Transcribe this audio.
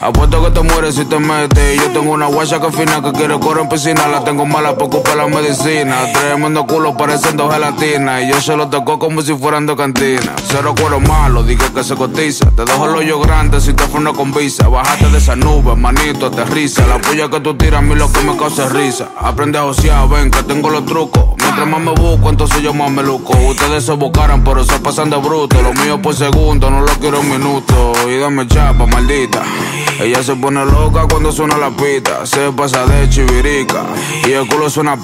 Apuesto que te mueres si te metes. Yo tengo una guacha que fina que quiere correr en piscina. La tengo mala por ocupar la medicina. Tremendo culo pareciendo gelatina. Y yo se lo tocó como si fueran de cantina. Cero cuero malo, dije que se cotiza. Te dejo el hoyo grande si te funo con visa. Bájate de esa nube, manito, aterriza. La puya que tú tiras a mí lo que me causa es risa. Aprende a josear, ven que tengo los trucos. Mientras más me busco, entonces yo más me luco. Ustedes se buscaran, pero se pasan de bruto. Lo mío por segundo, no lo quiero en minuto. Y dame chapa, maldita. Ella se pone loca cuando suena la pita. Se pasa de chivirica y el culo suena